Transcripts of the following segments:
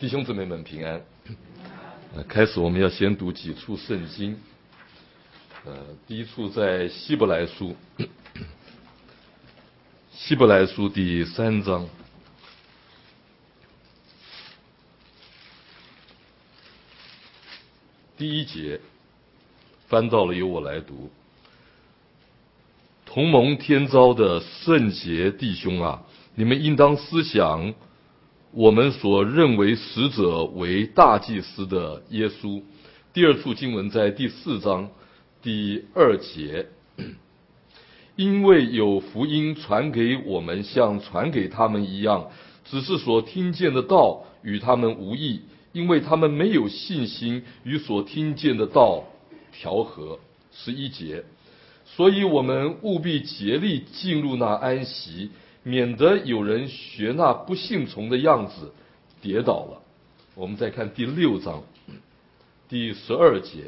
弟兄姊妹们平安。开始我们要先读几处圣经。第一处在希伯来书，希伯来书第3章。第1节，翻到了由我来读。同蒙天召的圣洁弟兄啊，你们应当思想我们所认为使者为大祭司的耶稣。第2处经文在第4章第2节，因为有福音传给我们，像传给他们一样，只是所听见的道与他们无异，因为他们没有信心与所听见的道调和。11节，所以我们务必竭力进入那安息，免得有人学那不信从的样子跌倒了。我们再看第6章第12节，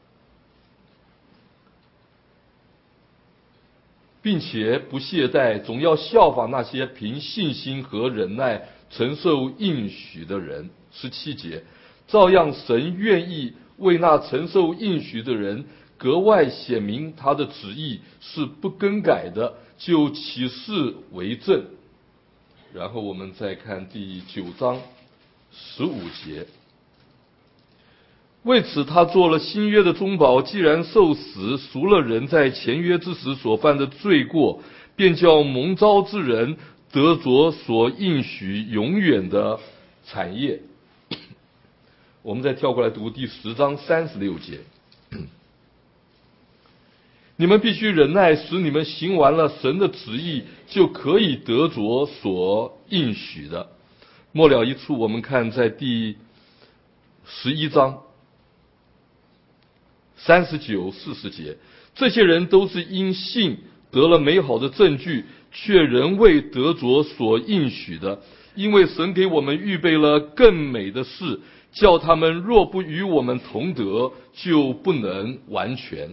并且不懈怠，总要效法那些凭信心和忍耐承受应许的人。17节，照样神愿意为那承受应许的人格外显明他的旨意是不更改的，就起誓为证。然后我们再看第9章15节，为此他做了新约的中保，既然受死，赎了人在前约之时所犯的罪过，便叫蒙召之人得着所应许永远的产业。我们再跳过来读第10章36节，你们必须忍耐，使你们行完了神的旨意，就可以得着所应许的。末了一处，我们看在第11章39、40节，这些人都是因信得了美好的证据，却仍未得着所应许的，因为神给我们预备了更美的事，叫他们若不与我们同得，就不能完全。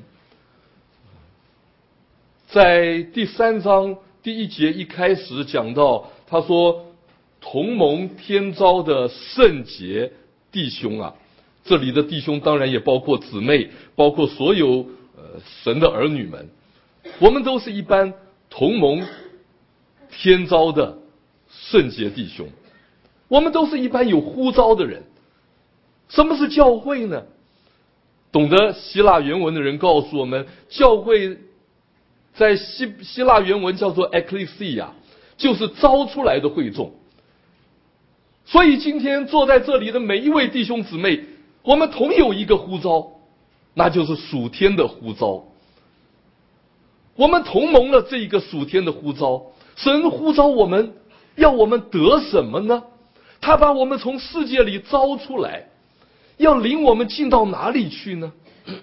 在第3章第1节一开始讲到，他说同蒙天召的圣洁弟兄啊，这里的弟兄当然也包括姊妹，包括所有神的儿女们，我们都是一般同蒙天召的圣洁弟兄，我们都是一般有呼召的人。什么是教会呢？懂得希腊原文的人告诉我们，教会在希腊原文叫做 ekklesia， 就是招出来的会众。所以今天坐在这里的每一位弟兄姊妹，我们同有一个呼召，那就是属天的呼召。我们同蒙了这一个属天的呼召。神呼召我们，要我们得什么呢？他把我们从世界里招出来，要领我们进到哪里去呢？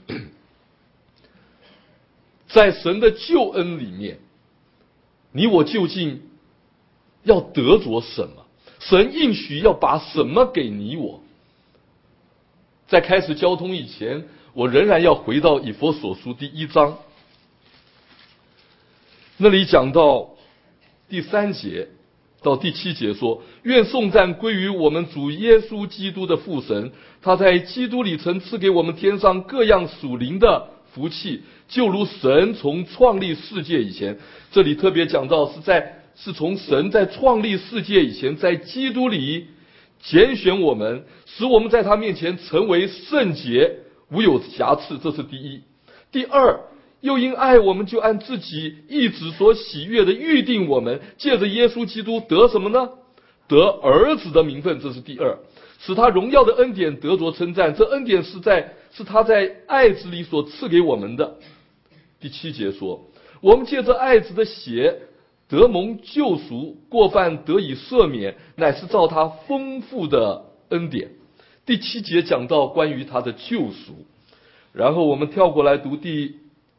在神的救恩里面，你我究竟要得着什么？神应许要把什么给你我？在开始交通以前，我仍然要回到以弗所书第1章，那里讲到第3节到第7节说，愿颂赞归于我们主耶稣基督的父神，他在基督里曾赐给我们天上各样属灵的福气，就如神从创立世界以前，这里特别讲到是从神在创立世界以前，在基督里拣选我们，使我们在他面前成为圣洁，无有瑕疵，这是第一。第二，又因爱我们，就按自己意志所喜悦的预定我们，借着耶稣基督得什么呢？得儿子的名分，这是第二。使他荣耀的恩典得着称赞，这恩典是他在爱子里所赐给我们的。第7节说，我们借着爱子的血得蒙救赎，过犯得以赦免，乃是照他丰富的恩典。第7节讲到关于他的救赎。然后我们跳过来读第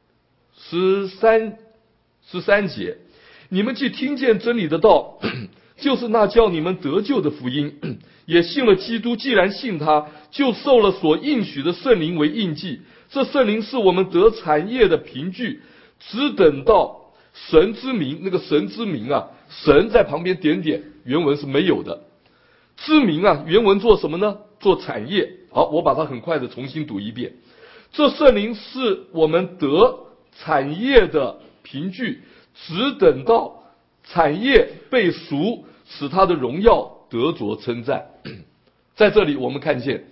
13节，你们既听见真理的道，就是那叫你们得救的福音，也信了基督，既然信他，就受了所应许的圣灵为印记。这圣灵是我们得产业的凭据，只等到神之名，那个神之名啊，神在旁边点点，原文是没有的。 知名啊，原文做什么呢？做产业。好，我把它很快的重新读一遍。这圣灵是我们得产业的凭据，只等到产业被赎，使他的荣耀得着称赞。在这里我们看见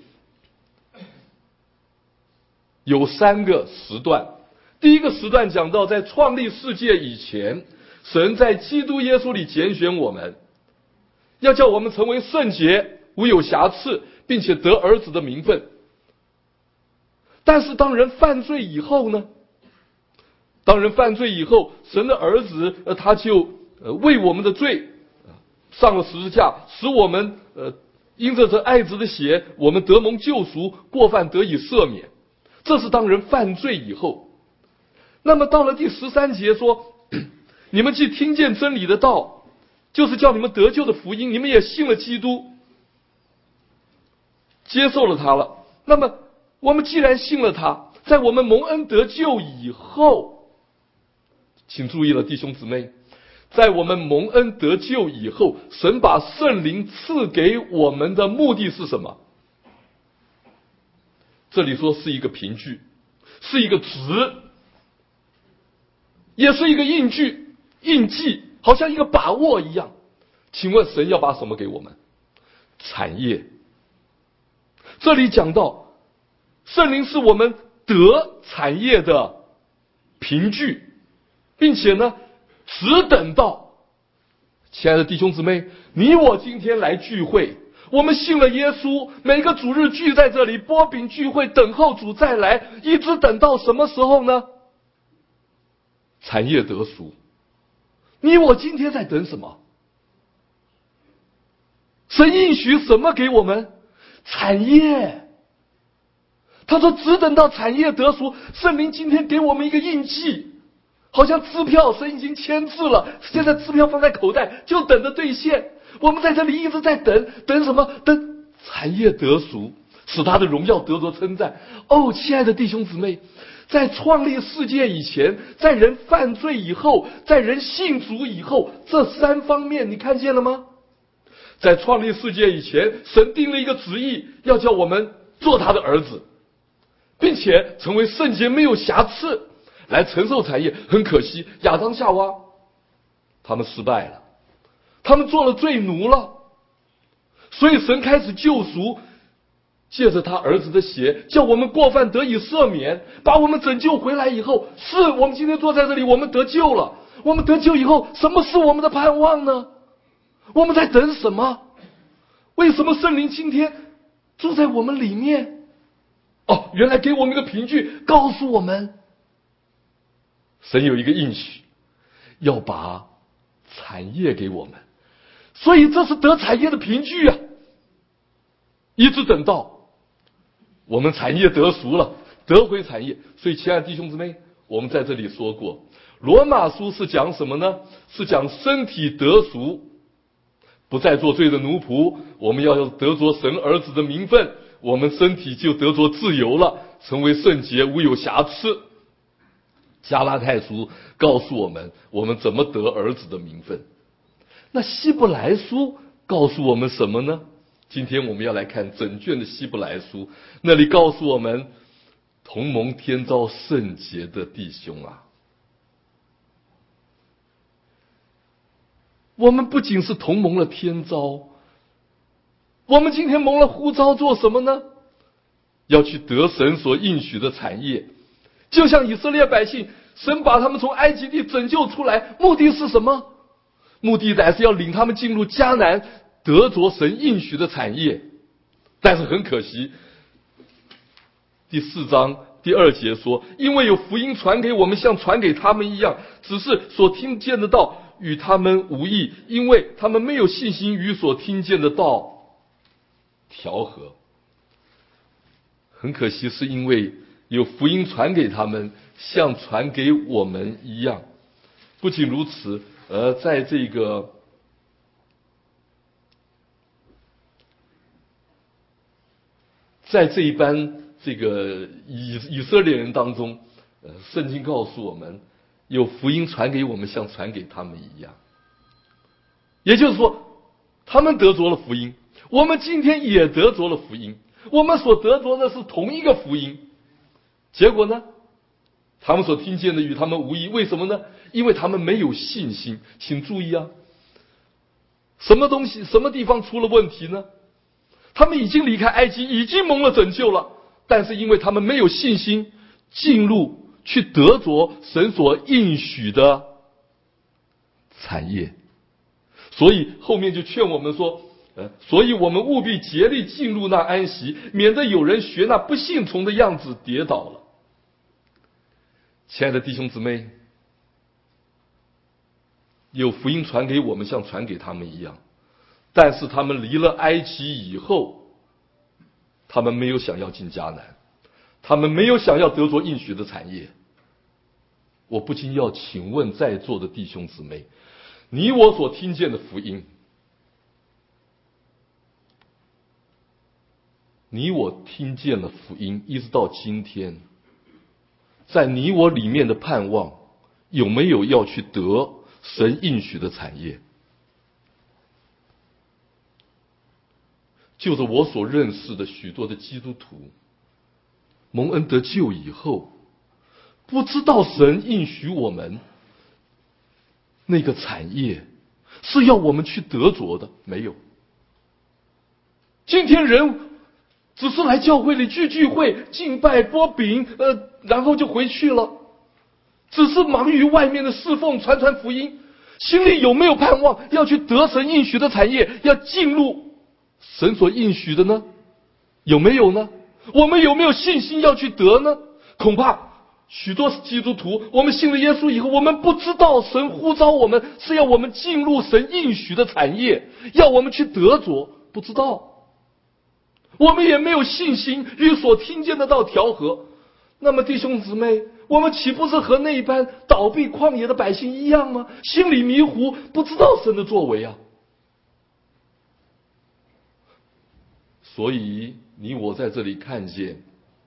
有3个时段。第一个时段讲到，在创立世界以前，神在基督耶稣里拣选我们，要叫我们成为圣洁，无有瑕疵，并且得儿子的名分。但是当人犯罪以后呢？当人犯罪以后，神的儿子他就为我们的罪上了十字架，使我们因着这爱子的血，我们得蒙救赎，过犯得以赦免。这是当人犯罪以后。那么到了第13节说，你们既听见真理的道，就是叫你们得救的福音，你们也信了基督，接受了他了。那么我们既然信了他，在我们蒙恩得救以后，请注意了，弟兄姊妹，在我们蒙恩得救以后，神把圣灵赐给我们的目的是什么？这里说是一个凭据，是一个值，也是一个印记，好像一个把握一样。请问神要把什么给我们？产业。这里讲到圣灵是我们得产业的凭据，并且呢，只等到，亲爱的弟兄姊妹，你我今天来聚会，我们信了耶稣，每个主日聚在这里擘饼聚会，等候主再来，一直等到什么时候呢？产业得赎。你我今天在等什么？神应许什么给我们？产业。他说只等到产业得赎，圣灵今天给我们一个印记，好像支票，神已经签字了，现在支票放在口袋，就等着兑现。我们在这里一直在等什么？等产业得赎，使他的荣耀得着称赞。哦，亲爱的弟兄姊妹，在创立世界以前，在人犯罪以后，在人信主以后，这3方面你看见了吗？在创立世界以前，神定了一个旨意，要叫我们做他的儿子，并且成为圣洁没有瑕疵，来承受产业。很可惜，亚当夏娃他们失败了，他们做了罪奴了，所以神开始救赎，借着他儿子的血，叫我们过犯得以赦免，把我们拯救回来以后，是我们今天坐在这里，我们得救了。我们得救以后，什么是我们的盼望呢？我们在等什么？为什么圣灵今天住在我们里面？哦，原来给我们一个凭据，告诉我们神有一个应许，要把产业给我们，所以这是得产业的凭据啊。一直等到我们产业得赎了，得回产业。所以亲爱的弟兄姊妹，我们在这里说过，罗马书是讲什么呢？是讲身体得赎，不再做罪的奴仆，我们要得着神儿子的名分，我们身体就得着自由了，成为圣洁，无有瑕疵。加拉太书告诉我们，我们怎么得儿子的名分。那希伯来书告诉我们什么呢？今天我们要来看整卷的希伯来书，那里告诉我们，同蒙天召圣洁的弟兄啊，我们不仅是同蒙了天召，我们今天蒙了呼召做什么呢？要去得神所应许的产业。就像以色列百姓，神把他们从埃及地拯救出来，目的是什么？目的乃是要领他们进入迦南，得着神应许的产业。但是很可惜，第4章第2节说，因为有福音传给我们，像传给他们一样，只是所听见的道与他们无益，因为他们没有信心与所听见的道调和。很可惜，是因为有福音传给他们，像传给我们一样。不仅如此，在这个在这一班这个以色列人当中，圣经告诉我们，有福音传给我们，像传给他们一样。也就是说，他们得着了福音， 我们今天也得着了福音，我们所得着的是同一个福音。结果呢，他们所听见的与他们无异，为什么呢？因为他们没有信心。请注意啊，什么东西、什么地方出了问题呢？他们已经离开埃及，已经蒙了拯救了，但是因为他们没有信心进入去得着神所应许的产业，所以后面就劝我们说，所以我们务必竭力进入那安息，免得有人学那不信从的样子跌倒了。亲爱的弟兄姊妹，有福音传给我们，像传给他们一样，但是他们离了埃及以后，他们没有想要进迦南，他们没有想要得着应许的产业。我不禁要请问在座的弟兄姊妹，你我所听见的福音，你我听见了福音，一直到今天，在你我里面的盼望，有没有要去得神应许的产业？就是我所认识的许多的基督徒，蒙恩得救以后，不知道神应许我们那个产业是要我们去得着的，没有。今天人只是来教会里聚会、敬拜、拨饼，然后就回去了，只是忙于外面的侍奉、传福音，心里有没有盼望要去得神应许的产业，要进入神所应许的呢？有没有呢？我们有没有信心要去得呢？恐怕许多基督徒，我们信了耶稣以后，我们不知道神呼召我们是要我们进入神应许的产业，要我们去得着，不知道。我们也没有信心与所听见的道调和。那么弟兄姊妹，我们岂不是和那一般倒闭旷野的百姓一样吗？心里迷糊，不知道神的作为啊。所以你我在这里看见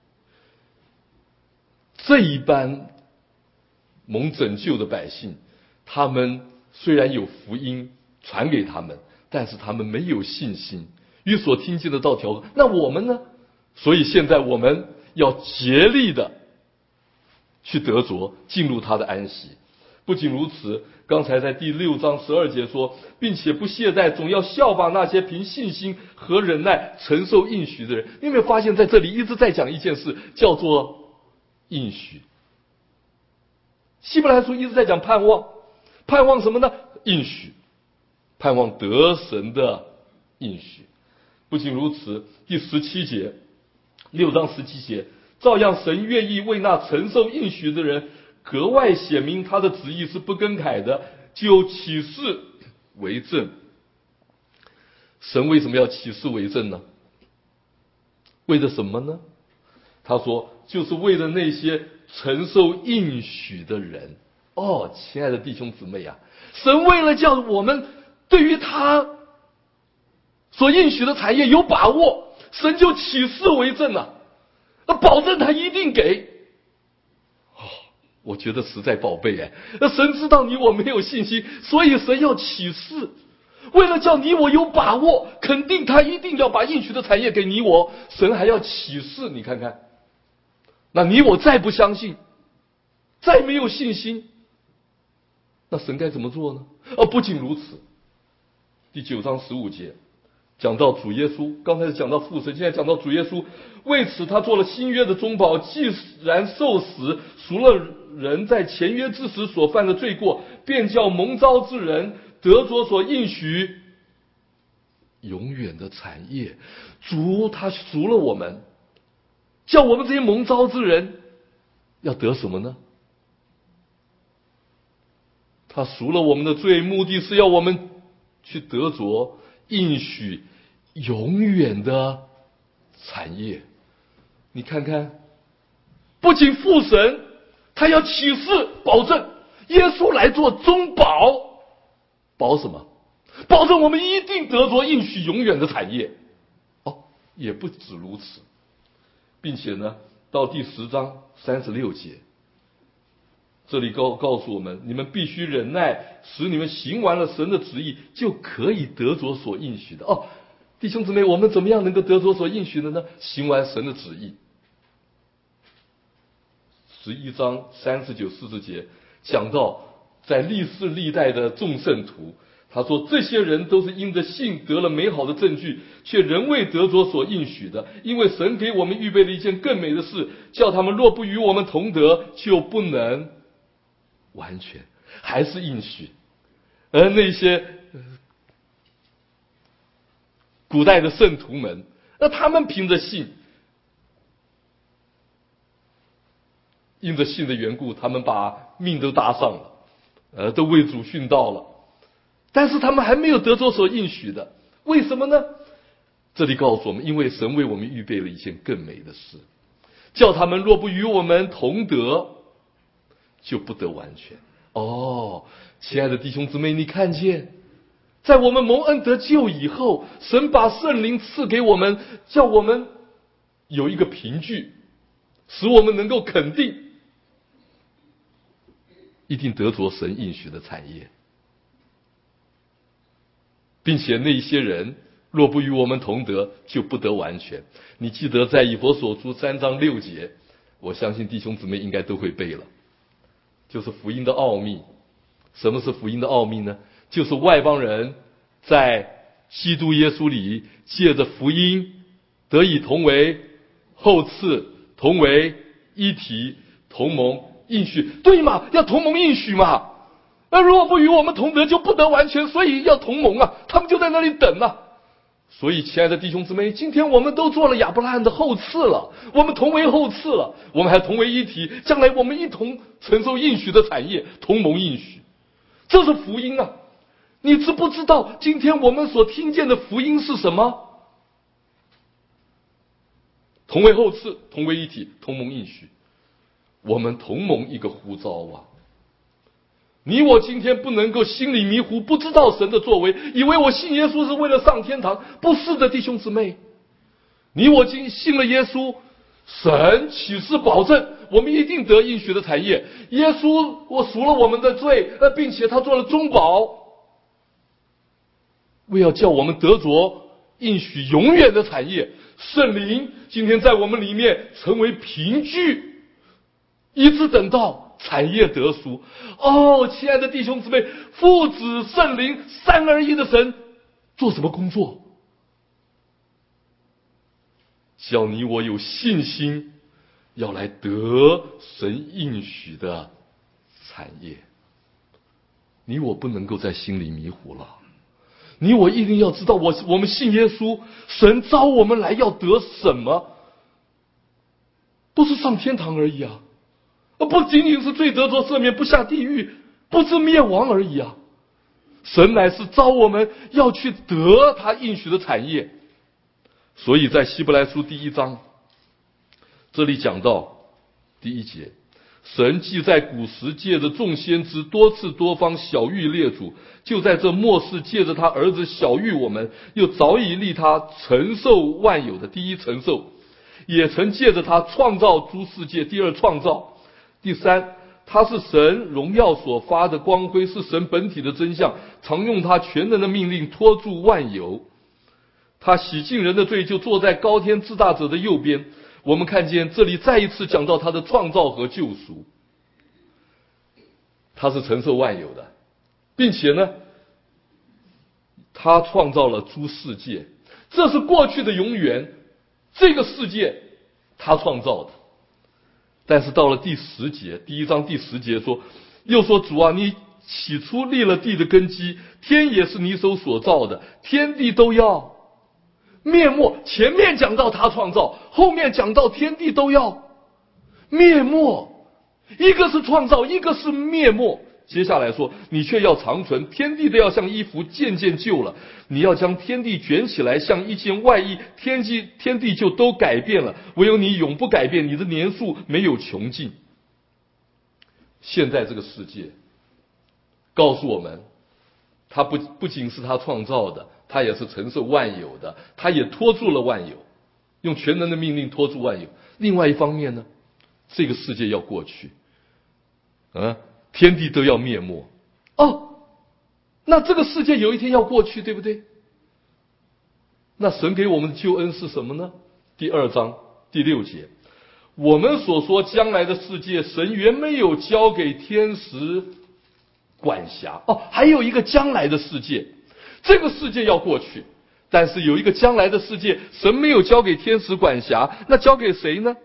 这一般蒙拯救的百姓，他们虽然有福音传给他们，但是他们没有信心与所听见的道调和。那我们呢？所以现在我们要竭力的去得着，进入他的安息。不仅如此，刚才在第6章12节说，并且不懈怠，总要效法那些凭信心和忍耐承受应许的人。你有没有发现在这里一直在讲一件事，叫做应许。希伯来书一直在讲盼望，盼望什么呢？应许，盼望得神的应许。不仅如此，第17节，6章17节，照样神愿意为那承受应许的人格外显明他的旨意是不更改的，就起誓为证。神为什么要起誓为证呢？为了什么呢？他说就是为了那些承受应许的人。亲爱的弟兄姊妹啊，神为了叫我们对于他所应许的产业有把握，神就起誓为证了，保证他一定给。我觉得实在宝贝神知道你我没有信心，所以神要起誓，为了叫你我有把握，肯定他一定要把应许的产业给你我，神还要起誓。你看看，那你我再不相信，再没有信心，那神该怎么做呢？不仅如此，第9章15节讲到主耶稣，刚才讲到父神，现在讲到主耶稣，为此他做了新约的中保，既然受死，赎了人在前约之时所犯的罪过，便叫蒙召之人得着所应许永远的产业。主他赎了我们，叫我们这些蒙召之人要得什么呢？他赎了我们的罪，目的是要我们去得着应许永远的产业。你看看，不仅父神他要起誓保证，耶稣来做中保，保什么？保证我们一定得着应许永远的产业。也不止如此，并且呢，到第10章36节，这里告诉我们，你们必须忍耐，使你们行完了神的旨意，就可以得着所应许的。 弟兄姊妹，我们怎么样能够得着所应许的呢？行完神的旨意。11章39、40节讲到，在历世历代的众圣徒，他说这些人都是因着信得了美好的证据，却仍未得着所应许的，因为神给我们预备了一件更美的事，叫他们若不与我们同得，就不能完全，还是应许。而那些古代的圣徒们，那他们凭着信，因着信的缘故，他们把命都搭上了，都为主殉道了。但是他们还没有得着所应许的，为什么呢？这里告诉我们，因为神为我们预备了一件更美的事，叫他们若不与我们同得，就不得完全。亲爱的弟兄姊妹，你看见，在我们蒙恩得救以后，神把圣灵赐给我们，叫我们有一个凭据，使我们能够肯定一定得着神应许的产业，并且那些人若不与我们同得，就不得完全。你记得在以弗所书3章6节，我相信弟兄姊妹应该都会背了，就是福音的奥秘。什么是福音的奥秘呢？就是外邦人在基督耶稣里借着福音得以同为后赐，同为一体，同盟应许。对嘛，要同盟应许嘛。那如果不与我们同得，就不得完全，所以要同盟啊，他们就在那里等啊。所以亲爱的弟兄姊妹，今天我们都做了亚伯拉罕的后赐了，我们同为后赐了，我们还同为一体，将来我们一同承受应许的产业，同盟应许。这是福音啊！你知不知道今天我们所听见的福音是什么？同为后赐，同为一体，同盟应许。我们同盟一个呼召啊！你我今天不能够心里迷糊，不知道神的作为，以为我信耶稣是为了上天堂。不是的，弟兄姊妹，你我今信了耶稣，神启示保证我们一定得应许的产业。耶稣我赎了我们的罪，并且他做了中保，为要叫我们得着应许永远的产业。圣灵今天在我们里面成为凭据，一直等到产业得赎。亲爱的弟兄姊妹，父子圣灵三而一的神做什么工作？叫你我有信心要来得神应许的产业。你我不能够在心里迷糊了，你我一定要知道，我们信耶稣，神召我们来要得什么？不是上天堂而已啊，不仅仅是罪得着赦免，不下地狱，不致灭亡而已啊。神乃是召我们要去得他应许的产业。所以在希伯来书第1章，这里讲到第1节，神既在古时借着众先知多次多方晓谕列祖，就在这末世借着他儿子晓谕我们，又早已立他承受万有的第一承受，也曾借着他创造诸世界，第二创造，第三，他是神荣耀所发的光辉，是神本体的真相，常用他全能的命令托住万有。他洗净人的罪，就坐在高天至大者的右边。我们看见这里再一次讲到他的创造和救赎，他是承受万有的，并且呢，他创造了诸世界，这是过去的永远，这个世界他创造的。但是到了第10节，第1章第10节说，又说主啊，你起初立了地的根基，天也是你手所造的，天地都要灭没。前面讲到他创造，后面讲到天地都要灭没，一个是创造，一个是灭没。接下来说，你却要长存，天地都要像衣服渐渐旧了，你要将天地卷起来像一件外衣，天地就都改变了，唯有你永不改变，你的年数没有穷尽。现在这个世界告诉我们，他不仅是他创造的，他也是承受万有的，他也托住了万有，用全能的命令托住万有。另外一方面呢，这个世界要过去，天地都要灭没。那这个世界有一天要过去，对不对？ 那神给我们的救恩是什么呢？第2章第6节，我们所说将来的世界，神原没有交给天使管辖。还有一个将来的世界，这个世界要过去，但是有一个将来的世界，神没有交给天使管辖，那交给谁呢？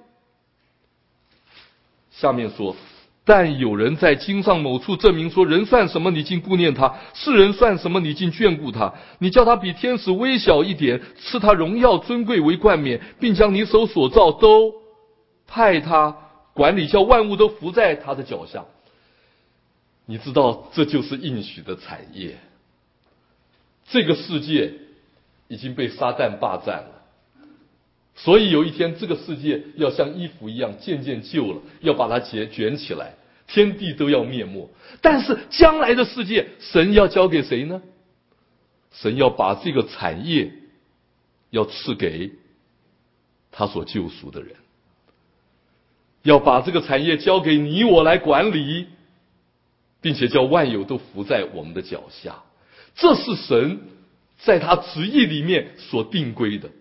下面说，但有人在经上某处证明说，人算什么，你竟顾念他；世人算什么，你竟眷顾他。你叫他比天使微小一点，赐他荣耀尊贵为冠冕，并将你手所造都派他管理，叫万物都伏在他的脚下。你知道，这就是应许的产业。这个世界已经被撒旦霸占了，所以有一天这个世界要像衣服一样渐渐旧了，要把它卷起来，天地都要灭没。但是将来的世界，神要交给谁呢？神要把这个产业要赐给他所救赎的人，要把这个产业交给你我来管理，并且叫万有都伏在我们的脚下。这是神在他旨意里面所定规的。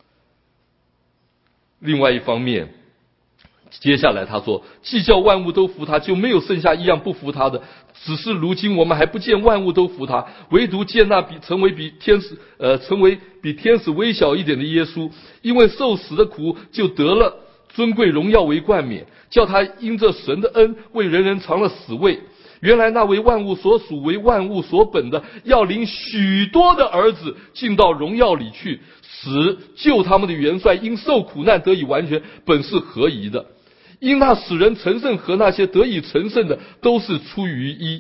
另外一方面，接下来他说，既叫万物都服他，就没有剩下一样不服他的。只是如今我们还不见万物都服他，唯独见那成为比天使微小一点的耶稣，因为受死的苦，就得了尊贵荣耀为冠冕，叫他因着神的恩为人人尝了死味。原来那为万物所属为万物所本的，要领许多的儿子进到荣耀里去，使救他们的元帅因受苦难得以完全，本是合宜的。因那使人成圣和那些得以成圣的，都是出于一，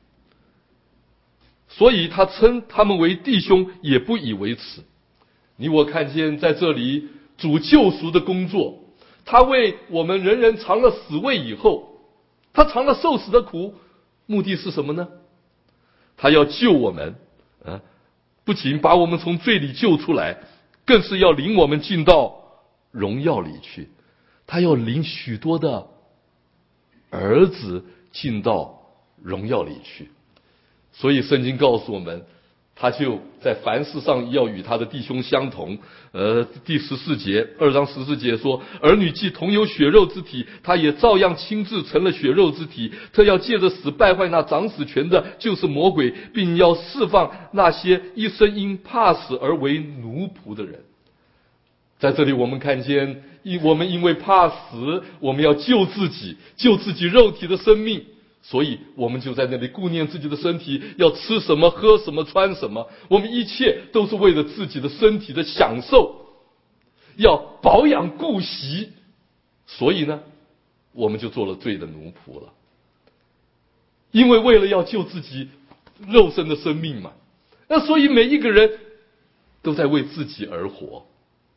所以他称他们为弟兄，也不以为耻。你我看见在这里主救赎的工作，他为我们人人尝了死味以后，他尝了受死的苦，目的是什么呢？他要救我们，不仅把我们从罪里救出来，更是要领我们进到荣耀里去。他要领许多的儿子进到荣耀里去。所以圣经告诉我们，他就在凡事上要与他的弟兄相同。第14节，2章14节说，儿女既同有血肉之体，他也照样亲自成了血肉之体。特要借着死败坏那掌死权的，就是魔鬼，并要释放那些一生因怕死而为奴仆的人。在这里我们看见，我们因为怕死，我们要救自己肉体的生命，所以我们就在那里顾念自己的身体，要吃什么喝什么穿什么，我们一切都是为了自己的身体的享受，要保养顾惜。所以呢，我们就做了罪的奴仆了。因为为了要救自己肉身的生命嘛，那所以每一个人都在为自己而活。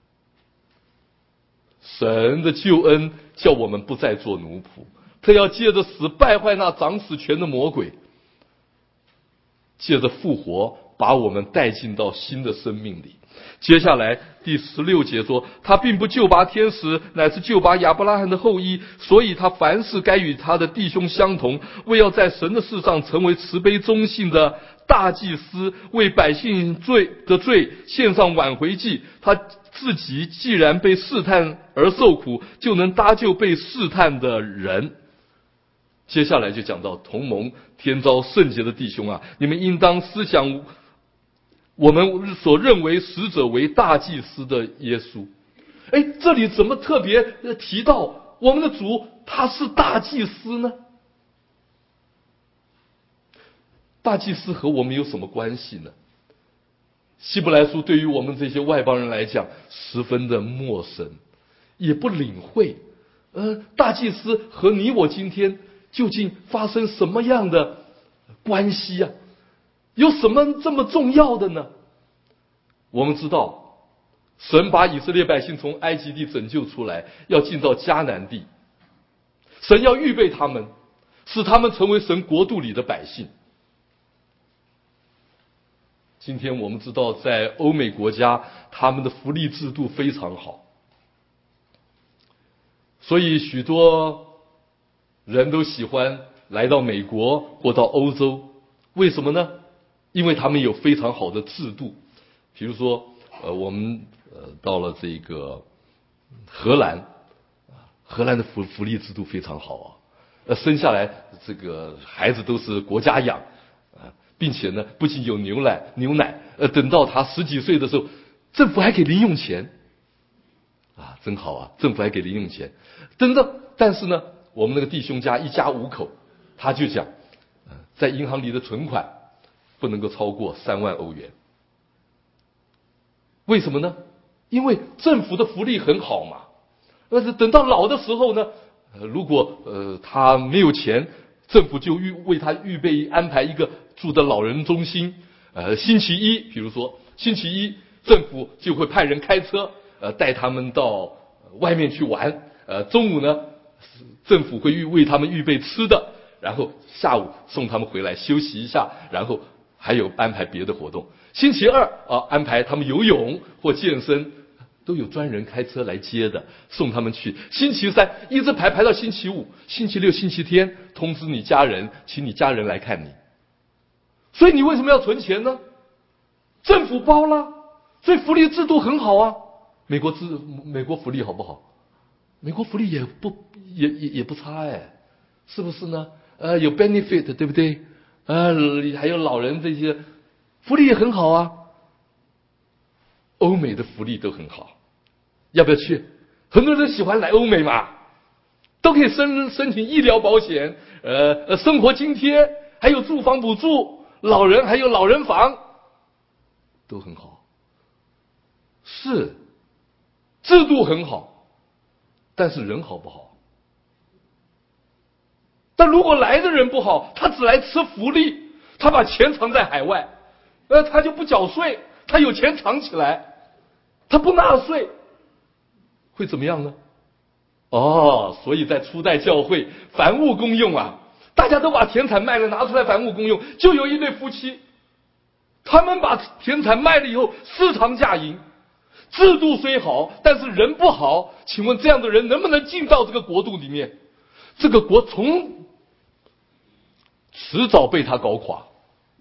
神的救恩叫我们不再做奴仆，他要借着死败坏那掌死权的魔鬼，借着复活把我们带进到新的生命里。接下来第16节说，他并不救拔天使，乃是救拔亚伯拉罕的后裔，所以他凡事该与他的弟兄相同，为要在神的事上成为慈悲忠信的大祭司，为百姓罪献上挽回祭。他自己既然被试探而受苦，就能搭救被试探的人。接下来就讲到同盟天召圣洁的弟兄啊，你们应当思想我们所认为使者为大祭司的耶稣。这里怎么特别提到我们的主他是大祭司呢？大祭司和我们有什么关系呢？希伯来书对于我们这些外邦人来讲十分的陌生，也不领会。大祭司和你我今天究竟发生什么样的关系啊？有什么这么重要的呢？我们知道，神把以色列百姓从埃及地拯救出来，要进到迦南地，神要预备他们，使他们成为神国度里的百姓。今天我们知道，在欧美国家，他们的福利制度非常好，所以许多人都喜欢来到美国或到欧洲。为什么呢？因为他们有非常好的制度。比如说我们到了这个荷兰，荷兰的福利制度非常好啊，生下来这个孩子都是国家养啊，并且呢不仅有牛奶，等到他10几岁的时候，政府还给零用钱啊，真好啊，政府还给零用钱。但是呢，我们那个弟兄家一家5口，他就讲，在银行里的存款不能够超过3万欧元。为什么呢？因为政府的福利很好嘛。等到老的时候呢，如果他没有钱，政府就为他预备安排一个住的老人中心。星期一，比如说星期一，政府就会派人开车带他们到外面去玩。中午呢，政府会为他们预备吃的，然后下午送他们回来休息一下，然后还有安排别的活动。星期二安排他们游泳或健身，都有专人开车来接的，送他们去。星期三一直排到星期五，星期六、星期天通知你家人，请你家人来看你。所以你为什么要存钱呢？政府包了，所以福利制度很好啊。美国福利好不好？美国福利也不差哎，是不是呢？有 benefit 对不对？还有老人这些福利也很好啊。欧美的福利都很好，要不要去？很多人喜欢来欧美嘛，都可以申请医疗保险，生活津贴，还有住房补助，老人还有老人房，都很好。是，制度很好，但是人好不好？但如果来的人不好，他只来吃福利，他把钱藏在海外，他就不缴税，他有钱藏起来，他不纳税，会怎么样呢？所以在初代教会凡物公用啊，大家都把田产卖了拿出来凡物公用。就有一对夫妻，他们把田产卖了以后私藏价银，制度虽好，但是人不好。请问这样的人能不能进到这个国度里面？这个国迟早被他搞垮。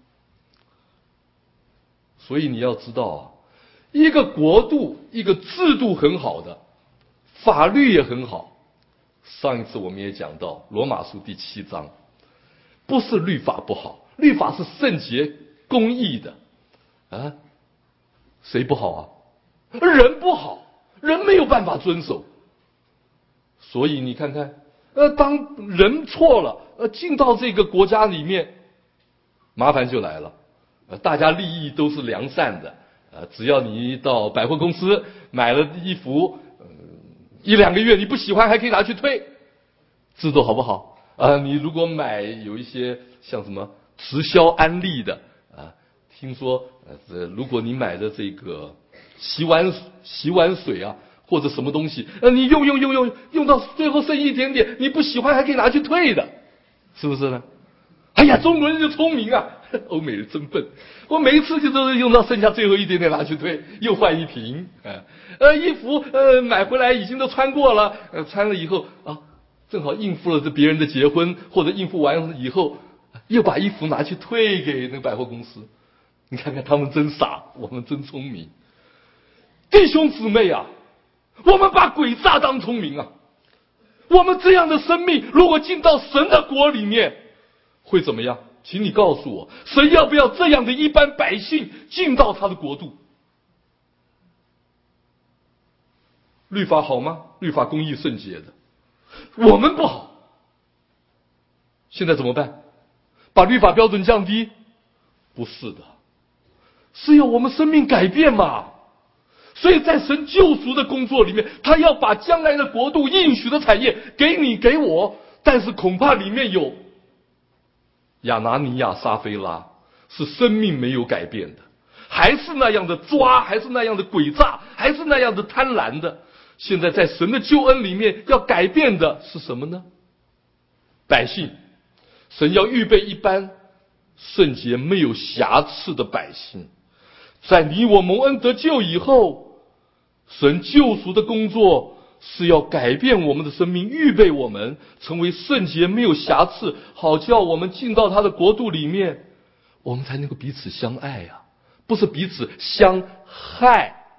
所以你要知道，一个国度一个制度很好的，法律也很好。上一次我们也讲到罗马书第7章，不是律法不好，律法是圣洁公义的啊，谁不好啊？人不好，人没有办法遵守。所以你看看，当人错了，进到这个国家里面，麻烦就来了。大家利益都是良善的，只要你到百货公司买了衣服，1-2个月你不喜欢还可以拿去退，制度好不好？你如果买有一些像什么直销安利的听说如果你买的这个洗碗水啊，或者什么东西，你用到最后剩一点点，你不喜欢还可以拿去退的，是不是呢？哎呀，中国人就聪明啊，欧美人真笨。我每一次就都是用到剩下最后一点点拿去退，又换一瓶。衣服买回来已经都穿过了，穿了以后正好应付了这别人的结婚，或者应付完以后，又把衣服拿去退给那个百货公司。你看看他们真傻，我们真聪明。弟兄姊妹啊，我们把诡诈当聪明啊！我们这样的生命，如果进到神的国里面，会怎么样？请你告诉我，神要不要这样的一般百姓进到他的国度？律法好吗？律法公义圣洁的，我们不好。现在怎么办？把律法标准降低？不是的，是要我们生命改变嘛。所以在神救赎的工作里面，他要把将来的国度应许的产业给你给我，但是恐怕里面有亚拿尼亚撒非拉是生命没有改变的，还是那样的抓，还是那样的诡诈，还是那样的贪婪的。现在在神的救恩里面要改变的是什么呢？百姓，神要预备一般圣洁没有瑕疵的百姓。在你我蒙恩得救以后，神救赎的工作是要改变我们的生命，预备我们成为圣洁没有瑕疵，好叫我们进到他的国度里面，我们才能够彼此相爱啊，不是彼此相害。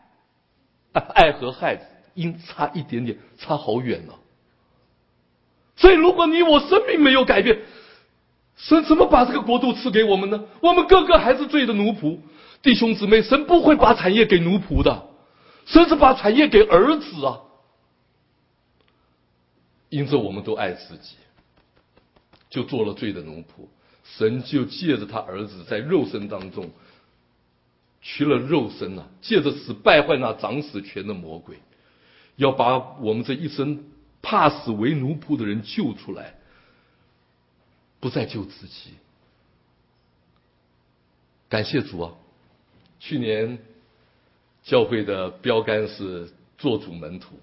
爱和害因差一点点，差好远了。所以如果你我生命没有改变，神怎么把这个国度赐给我们呢？我们个个还是罪的奴仆。弟兄姊妹，神不会把产业给奴仆的，神是把产业给儿子啊。因此我们都爱自己，就做了罪的奴仆。神就借着他儿子在肉身当中取了肉身啊，借着死败坏那掌死权的魔鬼，要把我们这一生怕死为奴仆的人救出来，不再救自己。感谢主啊！去年教会的标杆是做主门徒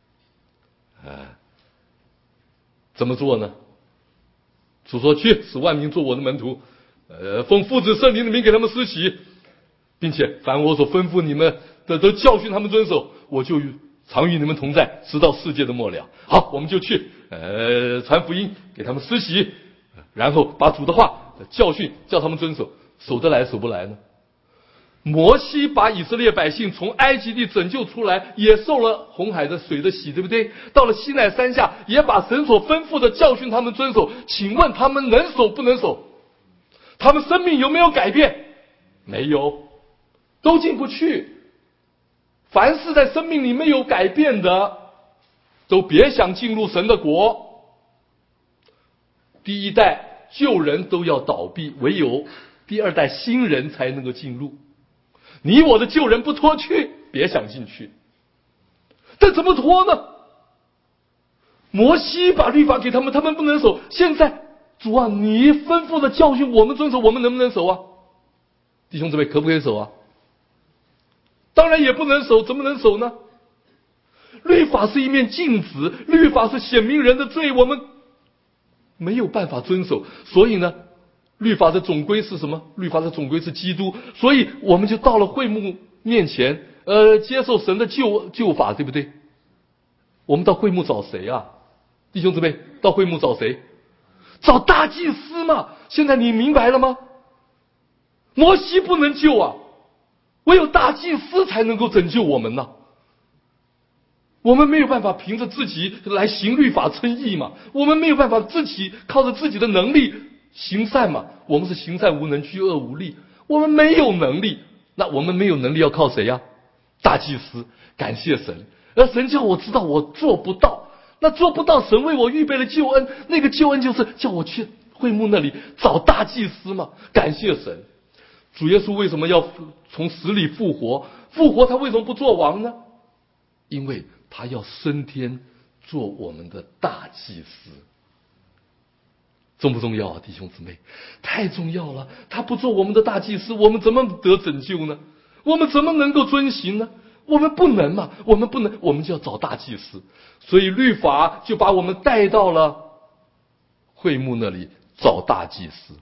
怎么做呢？主说去使万民做我的门徒，奉父子圣灵的名给他们施洗，并且凡我所吩咐你们的都教训他们遵守，我就常与你们同在，直到世界的末了。好，我们就去传福音，给他们施洗，然后把主的话教训叫他们遵守，守得来守不来呢？摩西把以色列百姓从埃及地拯救出来，也受了红海的水的洗，对不对？到了西奈山下，也把神所吩咐的教训他们遵守。请问他们能守不能守？他们生命有没有改变？没有，都进不去。凡是在生命里没有改变的，都别想进入神的国。第一代旧人都要倒闭，唯有第二代新人才能够进入。你我的旧人不脱去，别想进去。但怎么脱呢？摩西把律法给他们，他们不能守。现在主啊，你吩咐的教训我们遵守，我们能不能守啊？弟兄姊妹，可不可以守啊？当然也不能守，怎么能守呢？律法是一面镜子，律法是显明人的罪，我们没有办法遵守。所以呢，律法的总归是什么？律法的总归是基督。所以我们就到了会幕面前，接受神的救法，对不对？我们到会幕找谁啊？弟兄姊妹，到会幕找谁？找大祭司嘛。现在你明白了吗？摩西不能救啊，唯有大祭司才能够拯救我们呢。我们没有办法凭着自己来行律法称义嘛，我们没有办法自己靠着自己的能力行善嘛，我们是行善无能，居恶无力，我们没有能力。那我们没有能力要靠谁呀？大祭司。感谢神，而神叫我知道我做不到，那做不到，神为我预备了救恩，那个救恩就是叫我去会幕那里找大祭司嘛。感谢神。主耶稣为什么要从死里复活？复活他为什么不做王呢？因为他要升天做我们的大祭司。重不重要啊，弟兄姊妹？太重要了。他不做我们的大祭司，我们怎么得拯救呢？我们怎么能够遵行呢？我们不能嘛，我们不能，我们就要找大祭司。所以律法就把我们带到了会幕那里找大祭司。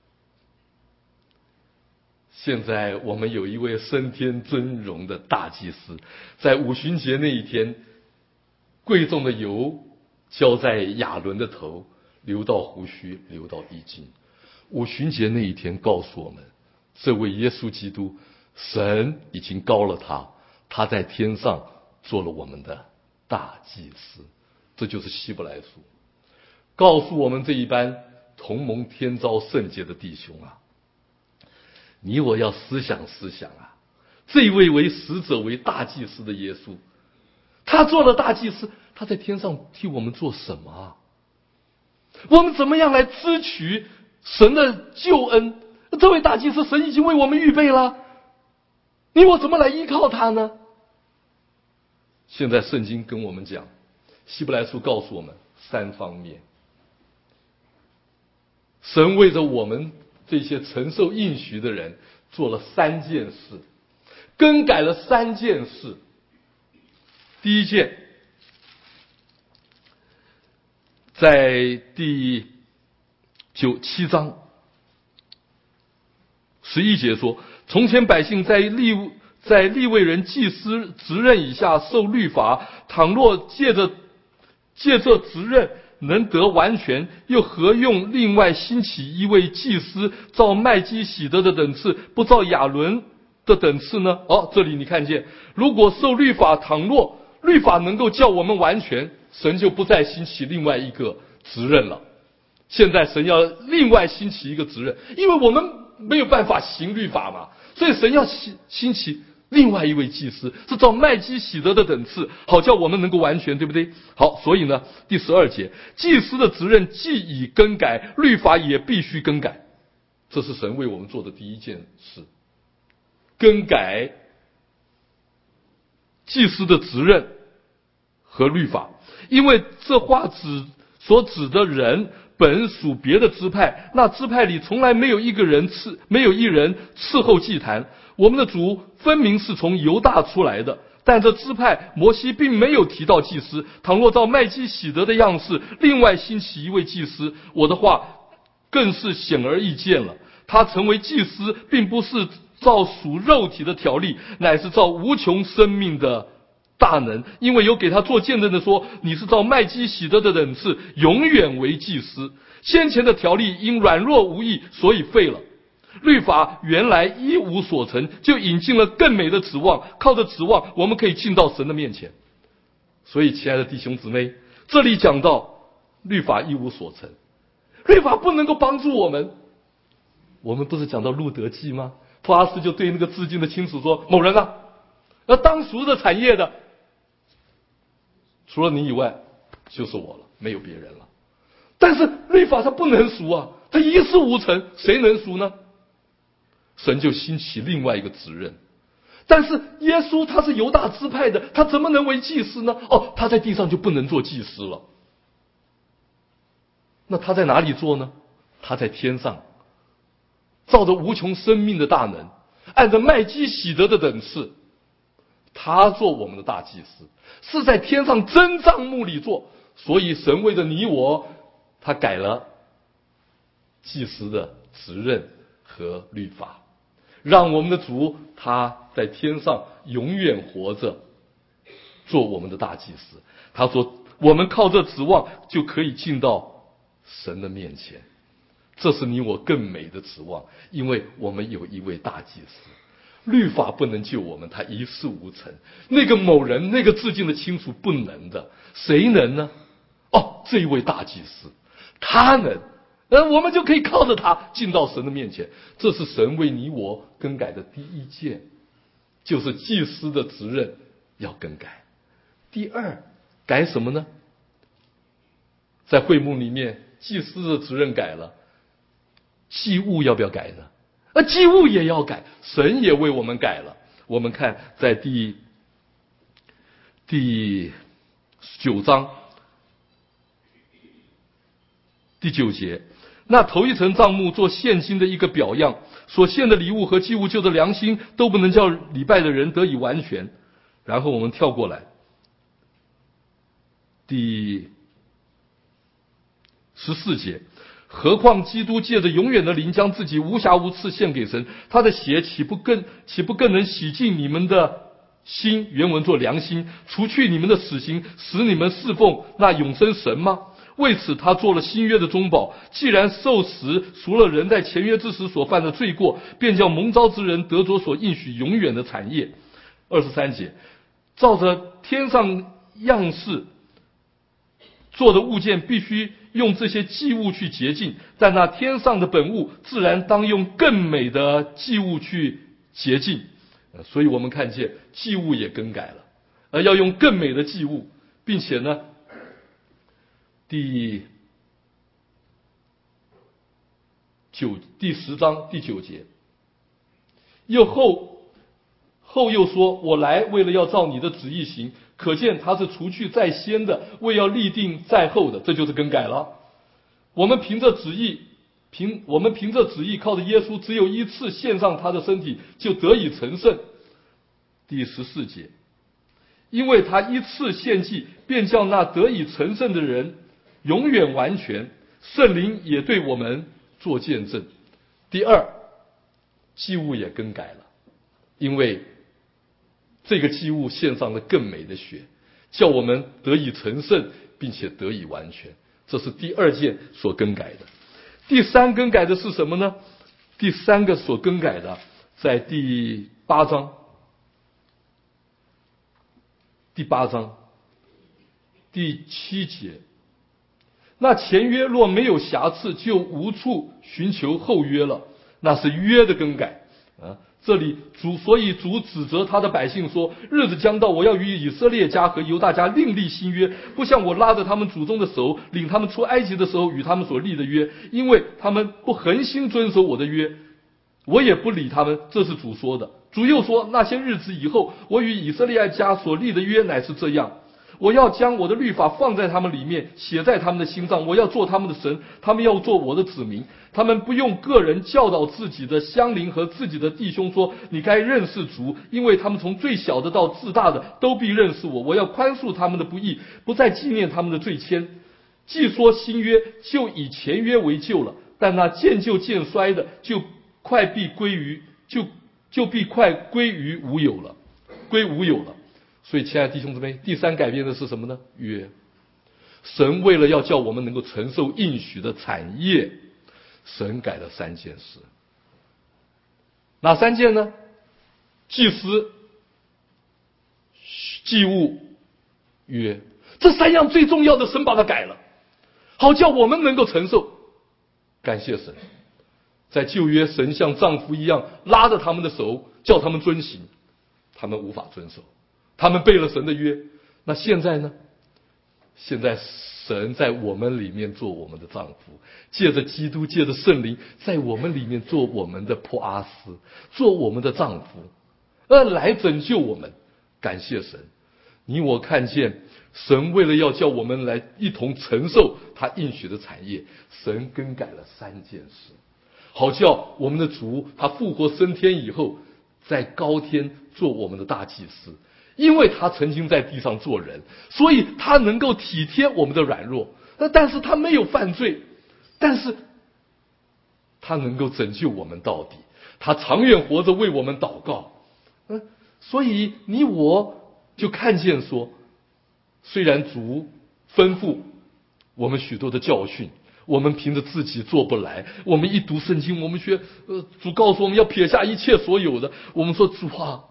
现在我们有一位升天尊荣的大祭司，在五旬节那一天，贵重的油浇在亚伦的头，流到胡须，流到衣襟。五旬节那一天告诉我们，这位耶稣基督，神已经膏了他，他在天上做了我们的大祭司。这就是希伯来书告诉我们这一班同蒙天召圣洁的弟兄啊，你我要思想思想啊，这一位为使者为大祭司的耶稣，他做了大祭司，他在天上替我们做什么啊？我们怎么样来支取神的救恩？这位大祭司神已经为我们预备了，你我怎么来依靠他呢？现在圣经跟我们讲，希伯来书告诉我们三方面。神为着我们这些承受应许的人做了三件事，更改了三件事。第一件，在第7章11节说，从前百姓在利未人祭司职任以下受律法，倘若借着职任能得完全，又何用另外兴起一位祭司，照麦基洗德的等次，不照亚伦的等次呢？这里你看见，如果受律法，倘若律法能够叫我们完全，神就不再兴起另外一个职任了。现在神要另外兴起一个职任，因为我们没有办法行律法嘛，所以神要兴起另外一位祭司，是照麦基洗德的等次，好叫我们能够完全，对不对？好，所以呢，第12节，祭司的职任既已更改，律法也必须更改。这是神为我们做的第一件事，更改祭司的职任和律法。因为这话所指的人本属别的支派，那支派里从来没有一人伺候祭坛。我们的主分明是从犹大出来的，但这支派摩西并没有提到祭司。倘若照麦基洗德的样式另外兴起一位祭司，我的话更是显而易见了。他成为祭司并不是照属肉体的条例，乃是照无穷生命的大能。因为有给他做见证的说，你是照麦基洗德的等次，永远为祭司。先前的条例因软弱无益，所以废了。律法原来一无所成，就引进了更美的指望，靠着指望我们可以进到神的面前。所以亲爱的弟兄姊妹，这里讲到律法一无所成，律法不能够帮助我们。我们不是讲到路德记吗？波阿斯就对那个自尽的亲属说，某人啊，当赎的产业的除了你以外就是我了，没有别人了。但是律法它不能赎啊，它一事无成，谁能赎呢？神就兴起另外一个职任。但是耶稣他是犹大支派的，他怎么能为祭司呢？他在地上就不能做祭司了。那他在哪里做呢？他在天上，照着无穷生命的大能，按着麦基洗德的等次，他做我们的大祭司，是在天上真帐幕里做。所以神为了你我，他改了祭司的职任和律法，让我们的主他在天上永远活着，做我们的大祭司。他说我们靠这指望就可以进到神的面前，这是你我更美的指望，因为我们有一位大祭司。律法不能救我们，他一事无成。那个某人，那个至近的亲属不能的，谁能呢？这一位大祭司他能，我们就可以靠着他进到神的面前。这是神为你我更改的第一件，就是祭司的职任要更改。第二，改什么呢？在会幕里面，祭司的职任改了，祭物要不要改呢？祭物也要改，神也为我们改了。我们看在第9章第9节，那头一层帐幕做献金的一个表样，所献的礼物和祭物就着良心都不能叫礼拜的人得以完全。然后我们跳过来第14节，何况基督借着永远的灵将自己无瑕无疵献给神，他的血岂不更能洗净你们的心，原文做良心，除去你们的死刑，使你们侍奉那永生神吗？为此他做了新约的中保，既然受死赎了人在前约之时所犯的罪过，便叫蒙召之人得着所应许永远的产业。23节，照着天上样式做的物件必须用这些祭物去洁净，但那天上的本物自然当用更美的祭物去洁净。所以我们看见祭物也更改了，要用更美的祭物，并且呢，第10章第9节，后又说，我来为了要照你的旨意行。可见他是除去在先的，为要立定在后的，这就是更改了。我们凭着旨意靠着耶稣只有一次献上他的身体，就得以成圣。第14节，因为他一次献祭，便叫那得以成圣的人永远完全，圣灵也对我们做见证。第二，祭物也更改了，因为这个祭物献上了更美的血，叫我们得以成圣，并且得以完全。这是第二件所更改的。第三更改的是什么呢？第三个所更改的，在第 8章，第8章第7节，那前约若没有瑕疵，就无处寻求后约了，那是约的更改啊。这里所以主指责他的百姓说，日子将到，我要与以色列家和犹大家另立新约，不像我拉着他们祖宗的手领他们出埃及的时候与他们所立的约，因为他们不恒心遵守我的约，我也不理他们。这是主说的。主又说，那些日子以后，我与以色列家所立的约乃是这样，我要将我的律法放在他们里面，写在他们的心上，我要做他们的神，他们要做我的子民。他们不用个人教导自己的乡邻和自己的弟兄说，你该认识主，因为他们从最小的到至大的都必认识我。我要宽恕他们的不义，不再纪念他们的罪愆。既说新约，就以前约为旧了，但那渐旧渐衰的，就必快归于无有了，归无有了。所以亲爱的弟兄姊妹，第3改变的是什么呢？约。神为了要叫我们能够承受应许的产业，神改了3件事。哪3件呢？祭司、祭物、约。这3样最重要的，神把它改了，好叫我们能够承受。感谢神。在旧约，神像丈夫一样拉着他们的手，叫他们遵行，他们无法遵守，他们背了神的约。那现在呢？现在神在我们里面做我们的丈夫，借着基督，借着圣灵，在我们里面做我们的波阿斯，做我们的丈夫，来拯救我们。感谢神。你我看见神为了要叫我们来一同承受他应许的产业，神更改了3件事，好叫我们的主他复活升天以后，在高天做我们的大祭司。因为他曾经在地上做人，所以他能够体贴我们的软弱，但是他没有犯罪，但是他能够拯救我们到底，他长远活着为我们祷告。所以你我就看见说，虽然主吩咐我们许多的教训，我们凭着自己做不来，我们一读圣经，我们学主告诉我们要撇下一切所有的，我们说主啊，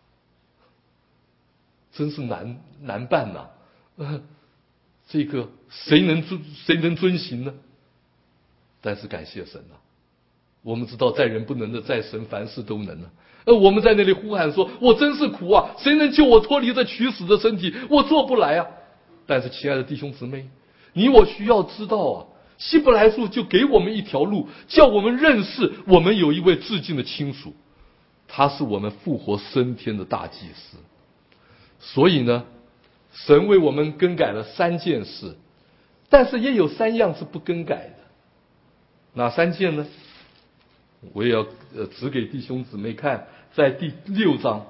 真是难办呐，这个谁能遵行呢？但是感谢神啊，我们知道在人不能的，在神凡事都能啊。我们在那里呼喊说，我真是苦啊，谁能救我脱离这取死的身体？我做不来啊。但是亲爱的弟兄姊妹，你我需要知道啊，希伯来书就给我们一条路，叫我们认识我们有一位至近的亲属，他是我们复活升天的大祭司。所以呢，神为我们更改了3件事，但是也有3样是不更改的。哪3件呢？我也要指给弟兄姊妹看，在第6章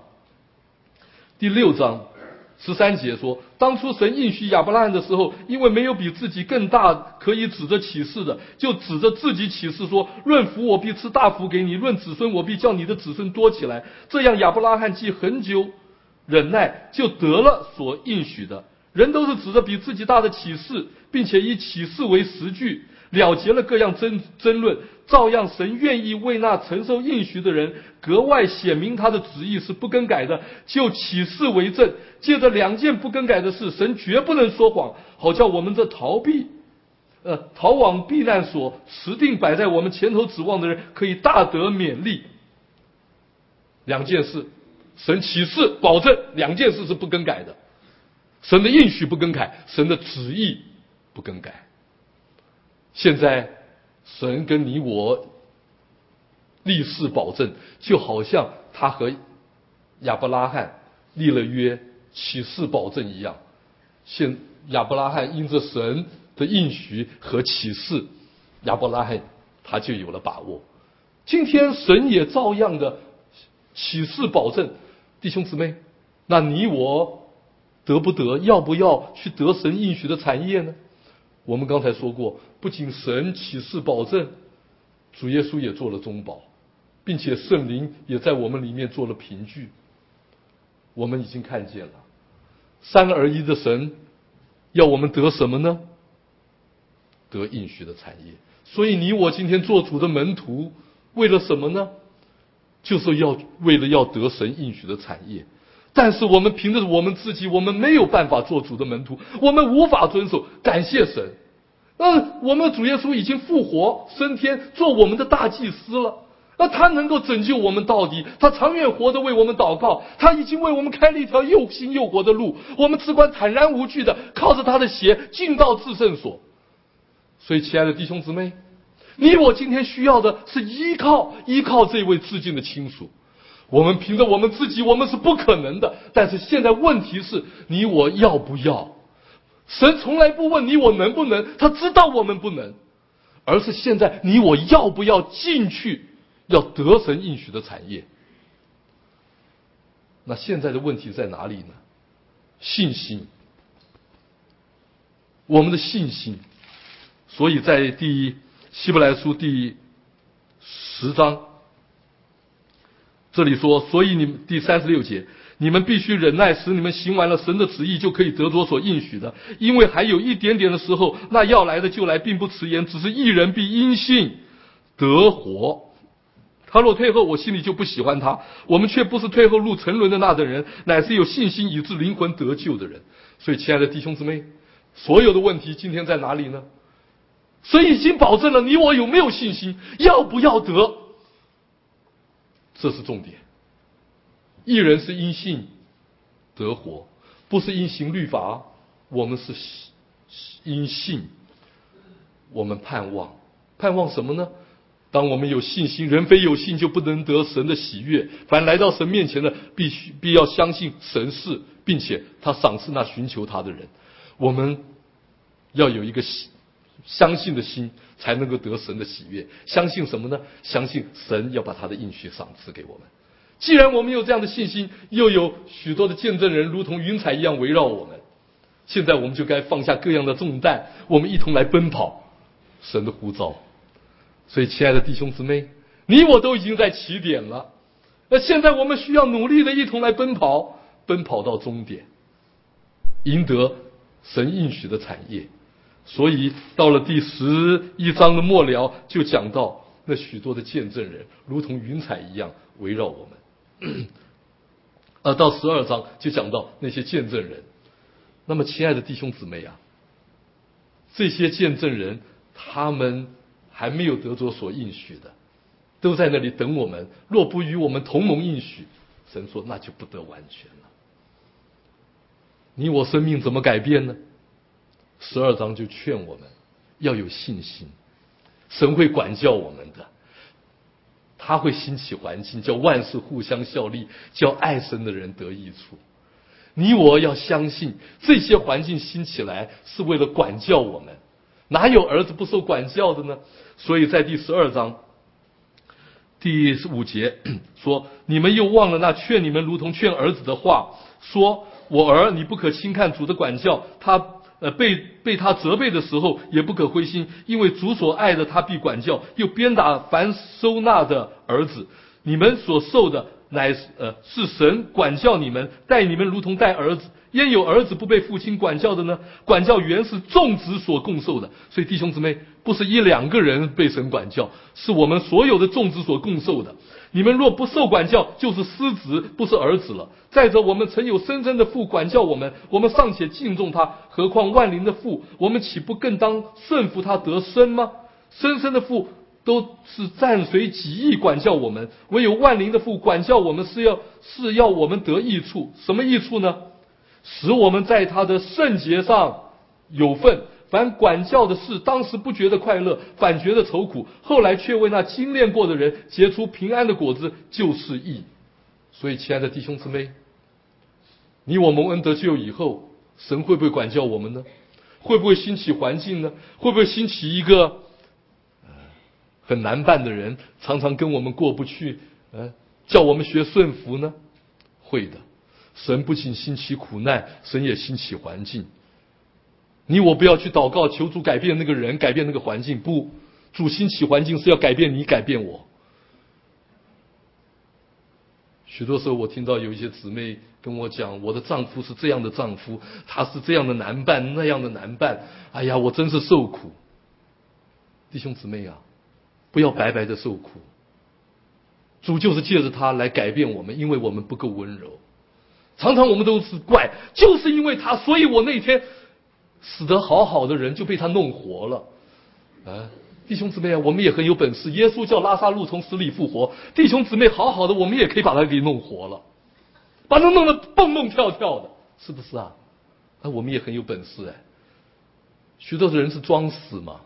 13节说，当初神应许亚伯拉罕的时候，因为没有比自己更大可以指着启示的，就指着自己启示说，论福我必赐大福给你，论子孙我必叫你的子孙多起来。这样亚伯拉罕既很久忍耐，就得了所应许的。人都是指着比自己大的启示，并且以启示为实据，了结了各样争论。照样神愿意为那承受应许的人格外显明他的旨意是不更改的，就启示为证。借着2件不更改的事，神绝不能说谎，好叫我们这逃往避难所，持定摆在我们前头指望的人，可以大得勉励。2件事，神启示保证，2件事是不更改的。神的应许不更改，神的旨意不更改。现在神跟你我立誓保证，就好像他和亚伯拉罕立了约，起誓保证一样。亚伯拉罕因着神的应许和启示，亚伯拉罕他就有了把握。今天神也照样的起誓保证。弟兄姊妹，那你我得不得，要不要去得神应许的产业呢？我们刚才说过，不仅神起誓保证，主耶稣也做了中保，并且圣灵也在我们里面做了凭据。我们已经看见了3而1的神要我们得什么呢？得应许的产业。所以你我今天做主的门徒，为了什么呢？ 就是为了要得神应许的产业。但是我们凭着我们自己，我们没有办法做主的门徒，我们无法遵守。感谢神，我们的主耶稣已经复活升天，做我们的大祭司了。他能够拯救我们到底，他长远活着为我们祷告，他已经为我们开了一条又新又活的路，我们只管坦然无惧的靠着他的血进到至圣所。所以亲爱的弟兄姊妹，你我今天需要的是依靠这位至近的亲属。我们凭着我们自己，我们是不可能的。但是现在问题是你我要不要？神从来不问你我能不能，他知道我们不能，而是现在你我要不要进去，要得神应许的产业。那现在的问题在哪里呢？信心，我们的信心。所以在希伯来书第10章这里说，所以你们第36节，你们必须忍耐，使你们行完了神的旨意，就可以得着所应许的。因为还有一点点的时候，那要来的就来，并不迟延，只是一人必因信得活。他若退后，我心里就不喜欢他。我们却不是退后入沉沦的那等人，乃是有信心以致灵魂得救的人。所以亲爱的弟兄姊妹，所有的问题今天在哪里呢？神已经保证了你我有没有信心，要不要得，这是重点。一人是因信得活，不是因行律法，我们是因信，我们盼望什么呢？当我们有信心，人非有信就不能得神的喜悦。凡来到神面前的，必要相信神是，并且他赏赐那寻求他的人。我们要有一个相信的心，才能够得神的喜悦。相信什么呢？相信神要把他的应许赏赐给我们。既然我们有这样的信心，又有许多的见证人如同云彩一样围绕我们，现在我们就该放下各样的重担，我们一同来奔跑神的呼召。所以亲爱的弟兄姊妹，你我都已经在起点了，那现在我们需要努力的一同来奔跑到终点，赢得神应许的产业。所以到了第11章的末了，就讲到那许多的见证人如同云彩一样围绕我们。到12章就讲到那些见证人。那么亲爱的弟兄姊妹啊，这些见证人他们还没有得着所应许的，都在那里等我们。若不与我们同蒙应许，神说那就不得完全了。你我生命怎么改变呢？12章就劝我们要有信心，神会管教我们的，他会兴起环境，叫万事互相效力，叫爱神的人得益处。你我要相信这些环境兴起来是为了管教我们，哪有儿子不受管教的呢？所以在第12章第5节说，你们又忘了那劝你们如同劝儿子的话，说我儿，你不可轻看主的管教，他被他责备的时候也不可灰心，因为主所爱的他必管教，又鞭打凡收纳的儿子。你们所受的乃是神管教你们，待你们如同待儿子。焉有儿子不被父亲管教的呢？管教原是众子所共受的。所以弟兄姊妹，不是1-2个人被神管教，是我们所有的众子所共受的。你们若不受管教，就是私子，不是儿子了。再者，我们曾有深深的父管教我们，我们尚且敬重他，何况万灵的父，我们岂不更当顺服他得生吗？深深的父都是暂随己意管教我们，唯有万灵的父管教我们是要我们得益处。什么益处呢？使我们在他的圣洁上有份。凡管教的事，当时不觉得快乐，反觉得愁苦，后来却为那精炼过的人结出平安的果子，就是义。所以亲爱的弟兄姊妹，你我蒙恩得救以后，神会不会管教我们呢？会不会兴起环境呢？会不会兴起一个很难办的人，常常跟我们过不去，叫我们学顺服呢？会的。神不仅兴起苦难，神也兴起环境。你我不要去祷告求主改变那个人，改变那个环境，不，主兴起环境是要改变你，改变我。许多时候我听到有一些姊妹跟我讲，我的丈夫是这样的丈夫，他是这样的难办，那样的难办，哎呀，我真是受苦。弟兄姊妹啊，不要白白的受苦， 主就是借着他来改变我们，因为我们不够温柔。常常我们都是怪，就是因为他，所以我那天死得好好的人就被他弄活了。弟兄姊妹啊，我们也很有本事。耶稣叫拉撒路从死里复活，弟兄姊妹好好的，我们也可以把他给弄活了，把他弄得蹦蹦跳跳的，是不是啊？我们也很有本事许多的人是装死嘛，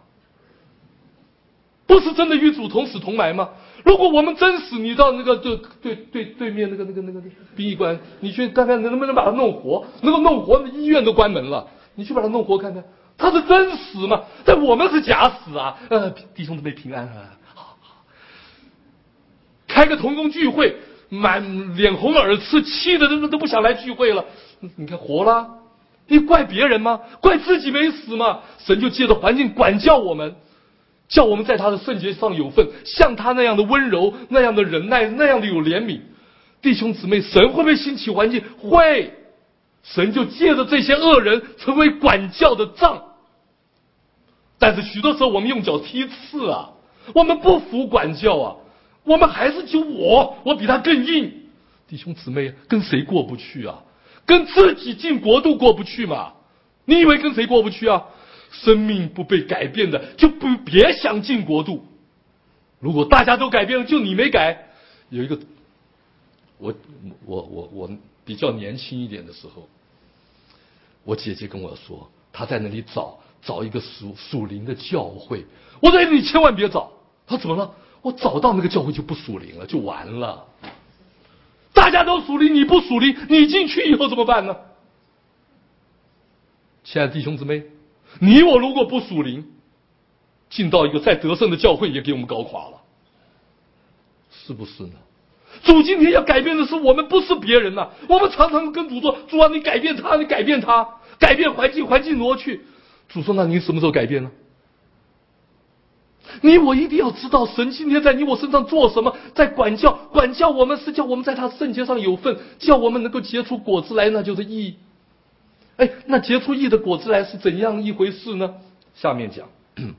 不是真的与主同死同埋吗？如果我们真死，你到那个对面那个殡仪馆，你去看看能不能把他弄活，能够弄活，医院都关门了，你去把他弄活看看，他是真死吗？但我们是假死啊！弟兄姊妹平安啊！好，开个同工聚会，满脸红耳赤，气的都不想来聚会了。你看活了，你怪别人吗？怪自己没死吗？神就借着环境管教我们。叫我们在他的圣洁上有份，像他那样的温柔，那样的忍耐，那样的有怜悯。弟兄姊妹，神会不会兴起环境？会。神就借着这些恶人成为管教的杖。但是许多时候我们用脚踢刺啊，我们不服管教啊，我们还是就我比他更硬。弟兄姊妹，跟谁过不去啊？跟自己进国度过不去嘛？你以为跟谁过不去啊？生命不被改变的，就别想进国度。如果大家都改变了，就你没改。有一个，我比较年轻一点的时候，我姐姐跟我说，她在那里找一个属灵的教会。我说你千万别找。她怎么了？我找到那个教会就不属灵了，就完了。大家都属灵，你不属灵，你进去以后怎么办呢？亲爱的弟兄姊妹，你我如果不属灵，进到一个再得胜的教会也给我们搞垮了，是不是呢？主今天要改变的是我们，不是别人呐。我们常常跟主说，主啊，你改变他，你改变他，改变环境挪去。主说，那你什么时候改变呢？你我一定要知道神今天在你我身上做什么，在管教我们，是叫我们在他圣洁上有份，叫我们能够结出果子来，那就是义。那结出义的果子来是怎样一回事呢？下面讲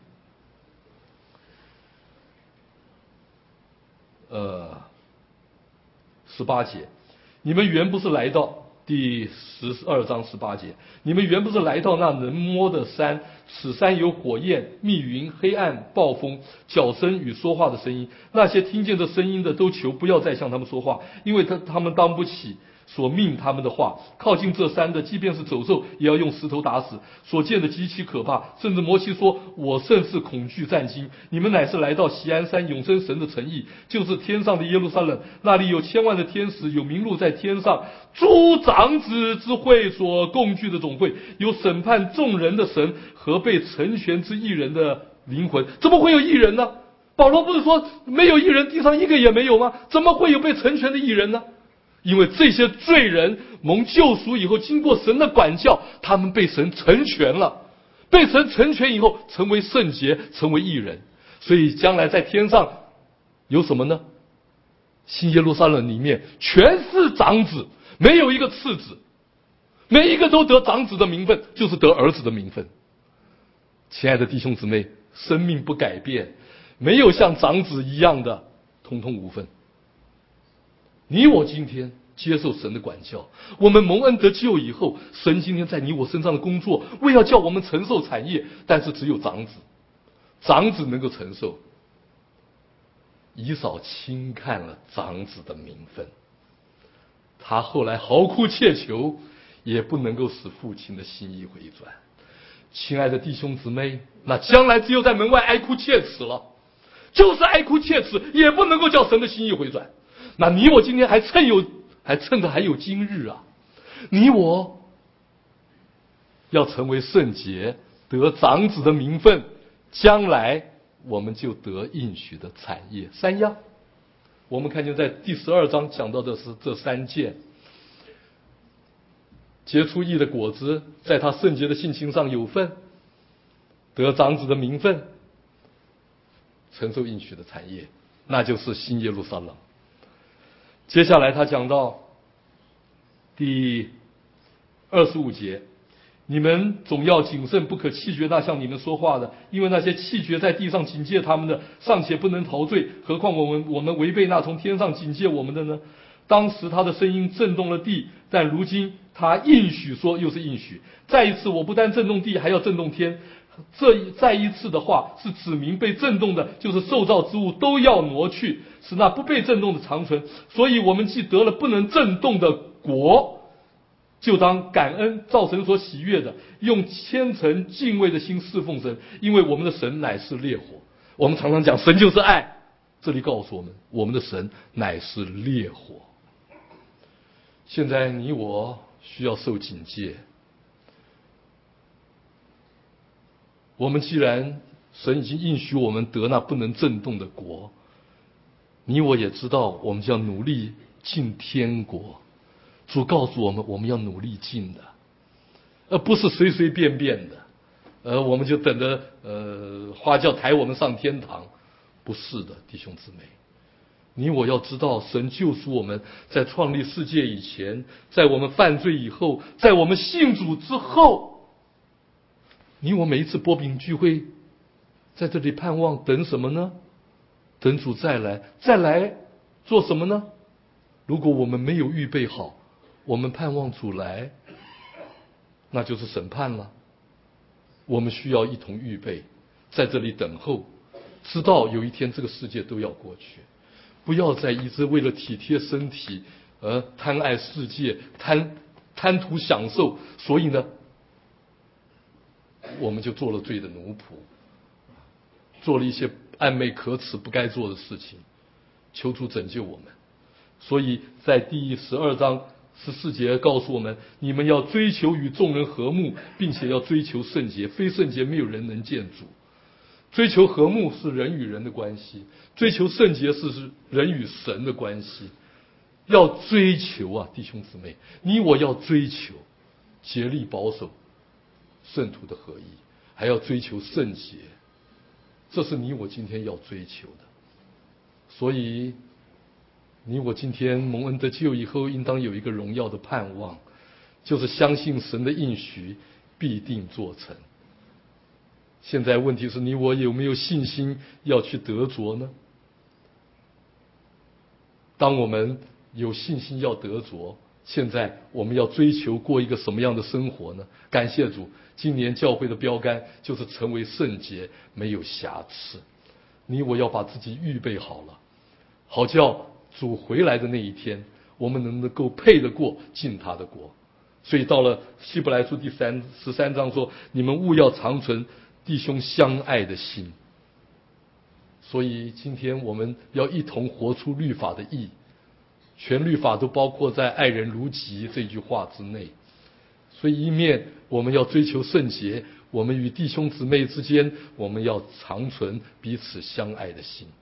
18节，你们原不是来到第12章18节，你们原不是来到那能摸的山，此山有火焰、密云、黑暗、暴风、角声与说话的声音。那些听见这声音的都求不要再向他们说话，因为他们当不起所命他们的话。靠近这山的，即便是走兽，也要用石头打死。所见的极其可怕，甚至摩西说，我甚是恐惧战惊。你们乃是来到锡安山永生神的城邑，就是天上的耶路撒冷，那里有千万的天使，有名录在天上，诸长子之会所共聚的总会，有审判众人的神和被成全之义人的灵魂。怎么会有义人呢？保罗不是说没有义人，地上一个也没有吗？怎么会有被成全的义人呢？因为这些罪人蒙救赎以后，经过神的管教，他们被神成全了，被神成全以后成为圣洁，成为义人。所以将来在天上有什么呢？新耶路撒冷里面全是长子，没有一个次子，每一个都得长子的名分，就是得儿子的名分。亲爱的弟兄姊妹，生命不改变，没有像长子一样的通通无分。你我今天接受神的管教，我们蒙恩得救以后，神今天在你我身上的工作，为要叫我们承受产业，但是只有长子能够承受。以扫轻看了长子的名分，他后来嚎哭切求，也不能够使父亲的心意回转。亲爱的弟兄姊妹，那将来只有在门外哀哭切齿了，就是哀哭切齿，也不能够叫神的心意回转。那你我今天还趁着还有今日啊，你我要成为圣洁，得长子的名分，将来我们就得应许的产业。三样，我们看见在第12章讲到的是这3件：结出义的果子，在他圣洁的性情上有份，得长子的名分，承受应许的产业，那就是新耶路撒冷。接下来他讲到第25节， 你们总要谨慎，不可弃绝那向你们说话的，因为那些弃绝在地上警戒他们的，尚且不能逃罪，何况我们违背那从天上警戒我们的呢？当时他的声音震动了地，但如今他应许说，又是应许，再一次我不单震动地，还要震动天。这再一次的话是指明被震动的，就是受造之物都要挪去，使那不被震动的长存。所以我们既得了不能震动的国，就当感恩，照神所喜悦的，用虔诚敬畏的心侍奉神，因为我们的神乃是烈火。我们常常讲神就是爱，这里告诉我们，我们的神乃是烈火。现在你我需要受警戒。我们既然神已经应许我们得那不能震动的国，你我也知道我们就要努力进天国。主告诉我们，我们要努力进的，而不是随随便便的，我们就等着花轿抬我们上天堂。不是的，弟兄姊妹，你我要知道，神救赎我们在创立世界以前，在我们犯罪以后，在我们信主之后，你我每一次波饼聚会，在这里盼望等什么呢？等主再来，再来做什么呢？如果我们没有预备好，我们盼望主来，那就是审判了。我们需要一同预备，在这里等候，知道有一天这个世界都要过去，不要再一直为了体贴身体而贪爱世界，贪图享受，所以呢，我们就做了罪的奴仆，做了一些暧昧可耻不该做的事情。求主拯救我们。所以在第12章14节告诉我们，你们要追求与众人和睦，并且要追求圣洁，非圣洁没有人能见主。追求和睦是人与人的关系，追求圣洁是人与神的关系。要追求啊，弟兄姊妹，你我要追求，竭力保守圣徒的合一，还要追求圣洁，这是你我今天要追求的。所以你我今天蒙恩得救以后，应当有一个荣耀的盼望，就是相信神的应许必定做成。现在问题是你我有没有信心要去得着呢？当我们有信心要得着，现在我们要追求过一个什么样的生活呢？感谢主，今年教会的标杆就是成为圣洁，没有瑕疵。你我要把自己预备好了，好叫主回来的那一天，我们能够配得过进他的国。所以到了希伯来书第13章说，你们务要长存弟兄相爱的心。所以今天我们要一同活出律法的义，全律法都包括在爱人如己这句话之内。所以一面我们要追求圣洁，我们与弟兄姊妹之间，我们要长存彼此相爱的心。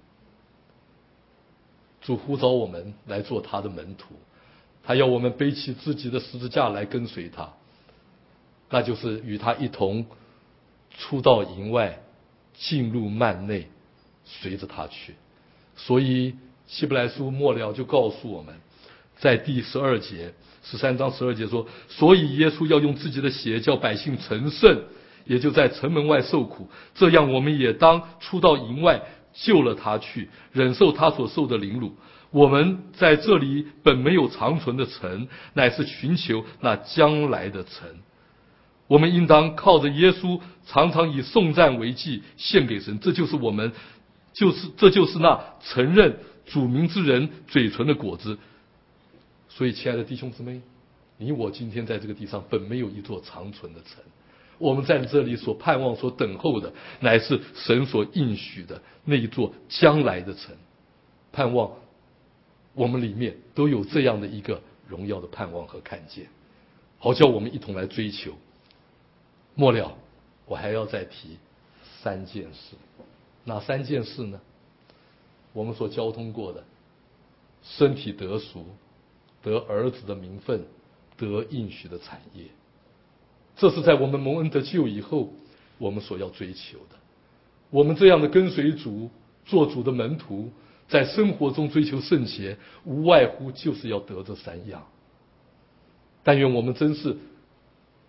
主呼召我们来做他的门徒，他要我们背起自己的十字架来跟随他，那就是与他一同出到营外，进入幔内，随着他去。所以希伯来书末了就告诉我们，在第13章12节说，所以耶稣要用自己的血叫百姓成圣，也就在城门外受苦，这样我们也当出到营外，救了他去，忍受他所受的凌辱。我们在这里本没有长存的城，乃是寻求那将来的城。我们应当靠着耶稣，常常以颂赞为祭献给神，这就是那承认主名之人嘴唇的果子。所以亲爱的弟兄姊妹，你我今天在这个地上本没有一座长存的城，我们在这里所盼望所等候的，乃是神所应许的那一座将来的城。盼望我们里面都有这样的一个荣耀的盼望和看见，好叫我们一同来追求。末了我还要再提3件事。哪3件事呢？我们所交通过的，身体得赎，得儿子的名分，得应许的产业，这是在我们蒙恩得救以后我们所要追求的。我们这样的跟随主，做主的门徒，在生活中追求圣洁，无外乎就是要得这3样。但愿我们真是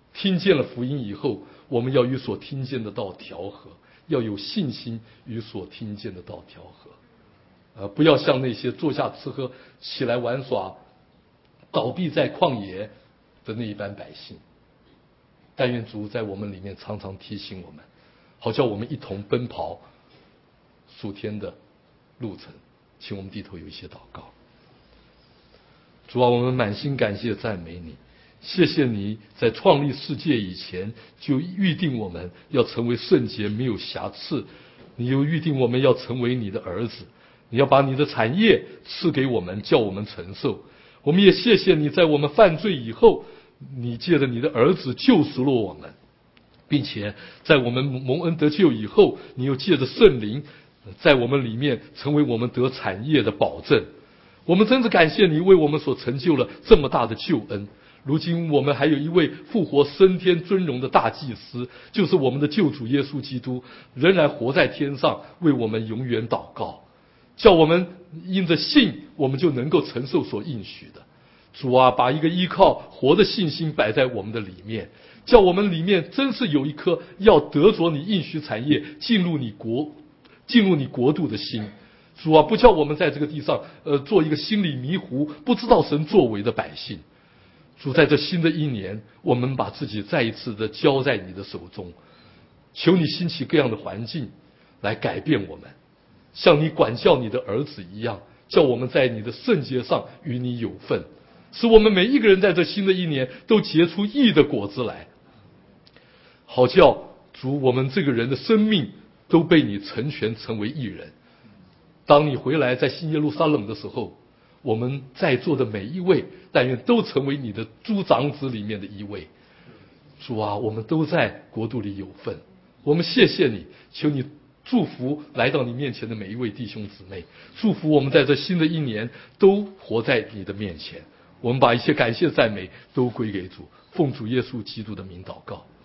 听见了福音以后，我们要与所听见的道调和，要有信心与所听见的道调和。不要像那些坐下吃喝、起来玩耍、倒闭在旷野的那一般百姓。但愿主在我们里面常常提醒我们，好叫我们一同奔跑属天的路程。请我们低头有一些祷告。主啊，我们满心感谢赞美你，谢谢你在创立世界以前就预定我们要成为圣洁没有瑕疵，你又预定我们要成为你的儿子，你要把你的产业赐给我们，叫我们承受。我们也谢谢你在我们犯罪以后，你借着你的儿子救赎了我们，并且在我们蒙恩得救以后，你又借着圣灵在我们里面成为我们得产业的保证。我们真是感谢你为我们所成就了这么大的救恩。如今我们还有一位复活升天尊荣的大祭司，就是我们的救主耶稣基督，仍然活在天上，为我们永远祷告，叫我们因着信，我们就能够承受所应许的。主啊，把一个依靠活的信心摆在我们的里面，叫我们里面真是有一颗要得着你应许产业，进入你国度的心。主啊，不叫我们在这个地上做一个心里迷糊不知道神作为的百姓。主，在这新的一年，我们把自己再一次的交在你的手中，求你兴起各样的环境来改变我们，像你管教你的儿子一样，叫我们在你的圣洁上与你有份，使我们每一个人在这新的一年都结出义的果子来，好叫主我们这个人的生命都被你成全成为义人。当你回来在新耶路撒冷的时候，我们在座的每一位但愿都成为你的诸长子里面的一位。主啊，我们都在国度里有份，我们谢谢你，求你祝福来到你面前的每一位弟兄姊妹，祝福我们在这新的一年都活在你的面前。我们把一切感谢赞美都归给主，奉主耶稣基督的名祷告。